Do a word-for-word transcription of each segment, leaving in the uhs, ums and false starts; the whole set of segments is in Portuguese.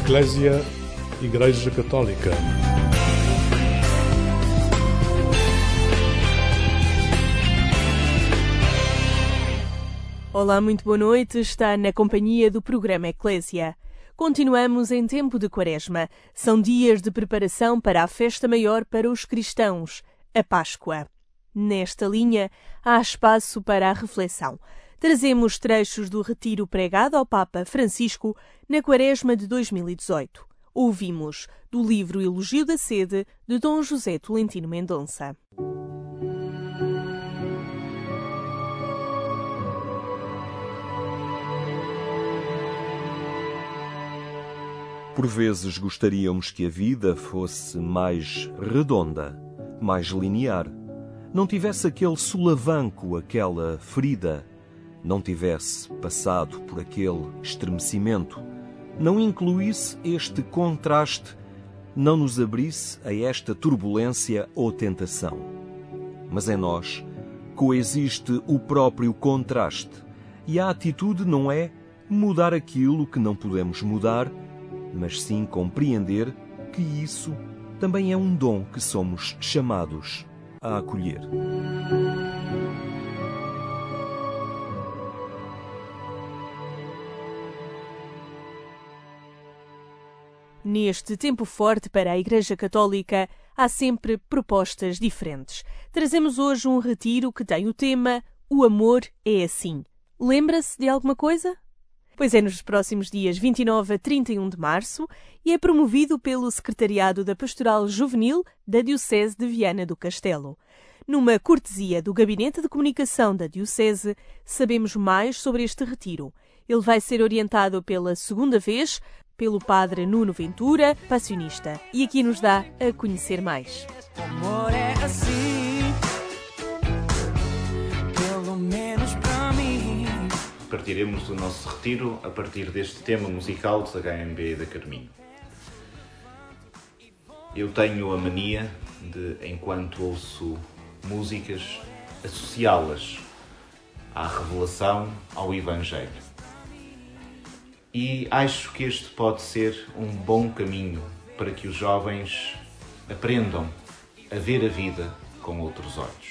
Eclésia, Igreja Católica. Olá, muito boa noite. Está na companhia do programa Eclésia. Continuamos em tempo de Quaresma. São dias de preparação para a festa maior para os cristãos, a Páscoa. Nesta linha, há espaço para a reflexão. Trazemos trechos do retiro pregado ao Papa Francisco na Quaresma de dois mil e dezoito. Ouvimos do livro Elogio da Sede, de Dom José Tolentino Mendonça. Por vezes gostaríamos que a vida fosse mais redonda, mais linear, não tivesse aquele solavanco, aquela ferida, não tivesse passado por aquele estremecimento, não incluísse este contraste, não nos abrisse a esta turbulência ou tentação. Mas em nós coexiste o próprio contraste, e a atitude não é mudar aquilo que não podemos mudar, mas sim compreender que isso também é um dom que somos chamados a acolher. Neste tempo forte para a Igreja Católica, há sempre propostas diferentes. Trazemos hoje um retiro que tem o tema O Amor é Assim. Lembra-se de alguma coisa? Pois é, nos próximos dias vinte e nove a trinta e um de março e é promovido pelo Secretariado da Pastoral Juvenil da Diocese de Viana do Castelo. Numa cortesia do Gabinete de Comunicação da Diocese, sabemos mais sobre este retiro. Ele vai ser orientado pela segunda vez pelo Padre Nuno Ventura, passionista, e aqui nos dá a conhecer mais. O amor é assim, pelo menos para mim. Partiremos o nosso retiro a partir deste tema musical dos H M B da Carminho. Eu tenho a mania de, enquanto ouço músicas, associá-las à revelação, ao Evangelho. E acho que este pode ser um bom caminho para que os jovens aprendam a ver a vida com outros olhos.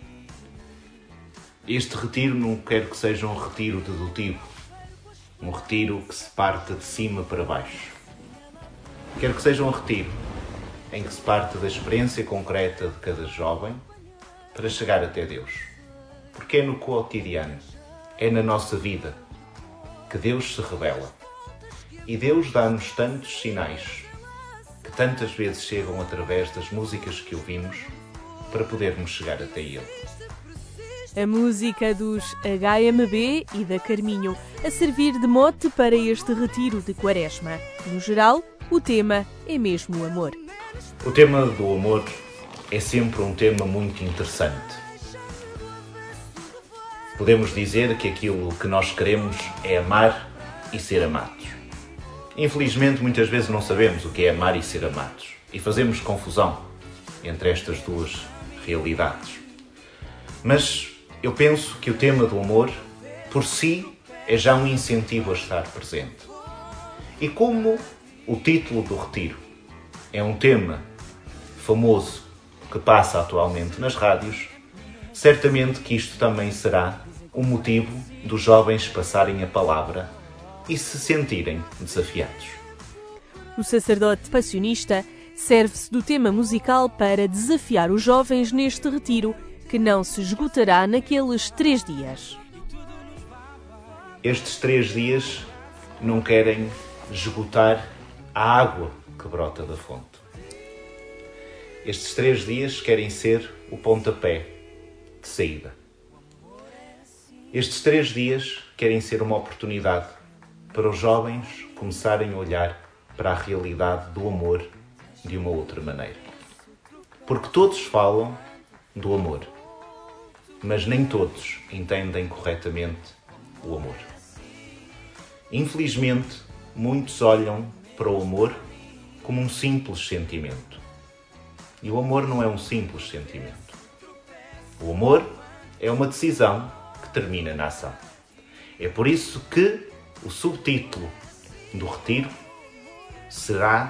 Este retiro não quero que seja um retiro dedutivo, um retiro que se parta de cima para baixo. Quero que seja um retiro em que se parte da experiência concreta de cada jovem para chegar até Deus. Porque é no cotidiano, é na nossa vida, que Deus se revela. E Deus dá-nos tantos sinais que tantas vezes chegam através das músicas que ouvimos para podermos chegar até Ele. A música dos H M B e da Carminho a servir de mote para este retiro de Quaresma. No geral, o tema é mesmo o amor. O tema do amor é sempre um tema muito interessante. Podemos dizer que aquilo que nós queremos é amar e ser amados. Infelizmente, muitas vezes não sabemos o que é amar e ser amados. E fazemos confusão entre estas duas realidades. Mas eu penso que o tema do amor, por si, é já um incentivo a estar presente. E como o título do retiro é um tema famoso que passa atualmente nas rádios, certamente que isto também será um motivo dos jovens passarem a palavra e se sentirem desafiados. O sacerdote passionista serve-se do tema musical para desafiar os jovens neste retiro, que não se esgotará naqueles três dias. Estes três dias não querem esgotar a água que brota da fonte. Estes três dias querem ser o pontapé de saída. Estes três dias querem ser uma oportunidade para os jovens começarem a olhar para a realidade do amor de uma outra maneira. Porque todos falam do amor, mas nem todos entendem corretamente o amor. Infelizmente, muitos olham para o amor como um simples sentimento. E o amor não é um simples sentimento. O amor é uma decisão que termina na ação. É por isso que o subtítulo do retiro será: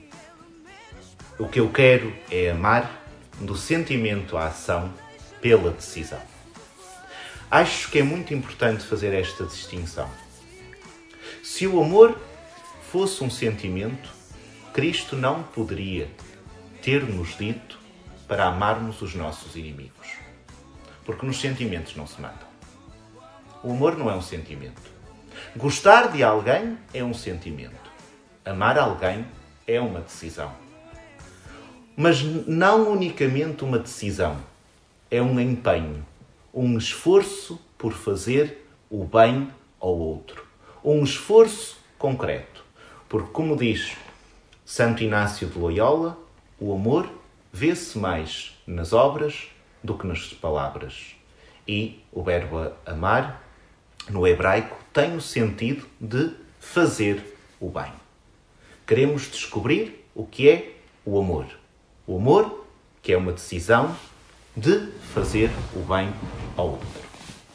o que eu quero é amar do sentimento à ação pela decisão. Acho que é muito importante fazer esta distinção. Se o amor fosse um sentimento, Cristo não poderia ter-nos dito para amarmos os nossos inimigos. Porque nos sentimentos não se manda. O amor não é um sentimento. Gostar de alguém é um sentimento. Amar alguém é uma decisão. Mas não unicamente uma decisão. É um empenho, um esforço por fazer o bem ao outro. Um esforço concreto. Porque, como diz Santo Inácio de Loyola, o amor vê-se mais nas obras do que nas palavras. E o verbo amar, no hebraico, tem o sentido de fazer o bem. Queremos descobrir o que é o amor. O amor, que é uma decisão de fazer o bem ao outro.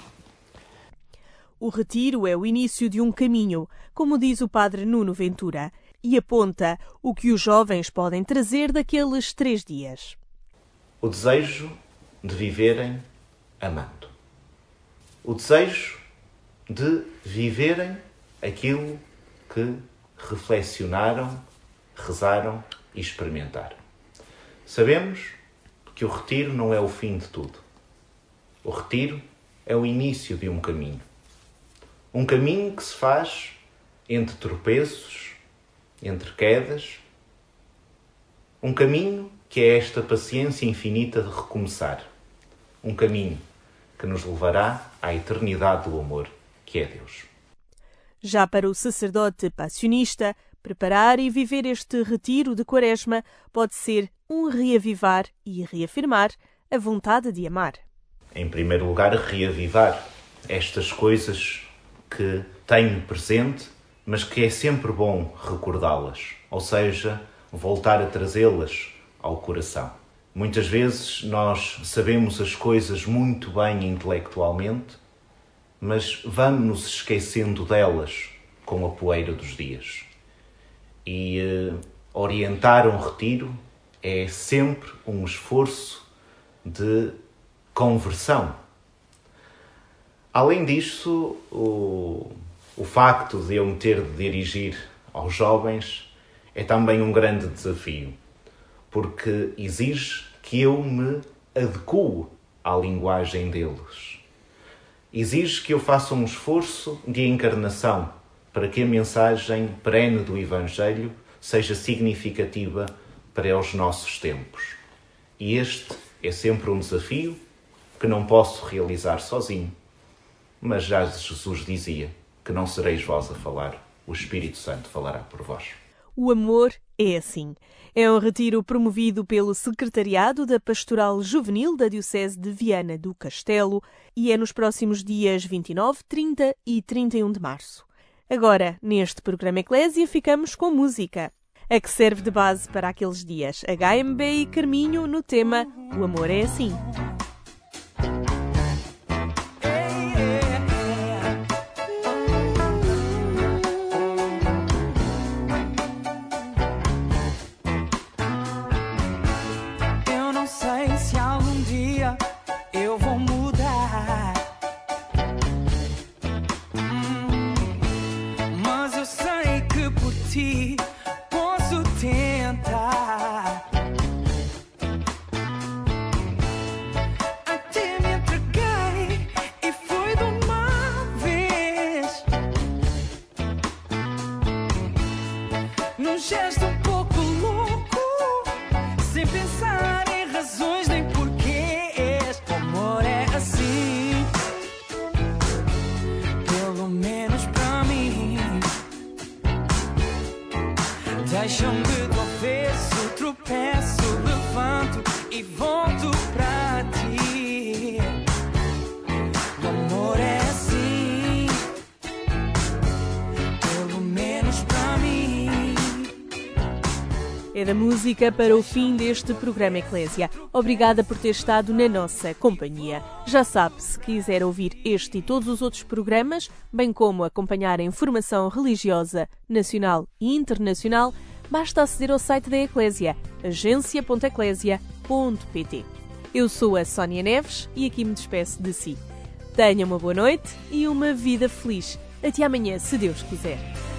O retiro é o início de um caminho, como diz o padre Nuno Ventura, e aponta o que os jovens podem trazer daqueles três dias. O desejo de viverem amando. O desejo de viverem aquilo que reflexionaram, rezaram e experimentaram. Sabemos que o retiro não é o fim de tudo. O retiro é o início de um caminho. Um caminho que se faz entre tropeços, entre quedas. Um caminho que é esta paciência infinita de recomeçar. Um caminho que nos levará à eternidade do amor, que é Deus. Já para o sacerdote passionista, preparar e viver este retiro de Quaresma pode ser um reavivar e reafirmar a vontade de amar. Em primeiro lugar, reavivar estas coisas que tenho presente, mas que é sempre bom recordá-las, ou seja, voltar a trazê-las ao coração. Muitas vezes nós sabemos as coisas muito bem intelectualmente, mas vamos-nos esquecendo delas com a poeira dos dias. E eh, orientar um retiro é sempre um esforço de conversão. Além disso, o, o facto de eu me ter de dirigir aos jovens é também um grande desafio, porque exige que eu me adequo à linguagem deles. Exige que eu faça um esforço de encarnação para que a mensagem perene do Evangelho seja significativa para os nossos tempos. E este é sempre um desafio que não posso realizar sozinho. Mas já Jesus dizia que não sereis vós a falar, o Espírito Santo falará por vós. O amor é assim. É um retiro promovido pelo Secretariado da Pastoral Juvenil da Diocese de Viana do Castelo e é nos próximos dias vinte e nove, trinta e trinta e um de março. Agora, neste programa Eclésia, ficamos com música, a que serve de base para aqueles dias. H M B e Carminho no tema O Amor é Assim. Posso tentar até me entreguei e foi de uma vez num gesto um pouco louco, sem pensar em razões nem porquês. O amor é assim, pelo menos pra mim. Deixa-me do avesso, tropeço, levanto e volto pra ti. O amor é assim, pelo menos pra mim. É da música para o fim deste programa Eclésia. Obrigada por ter estado na nossa companhia. Já sabe, se quiser ouvir este e todos os outros programas, bem como acompanhar a informação religiosa nacional e internacional, basta aceder ao site da Eclésia, agência ponto eclésia ponto pt. Eu sou a Sónia Neves e aqui me despeço de si. Tenha uma boa noite e uma vida feliz. Até amanhã, se Deus quiser.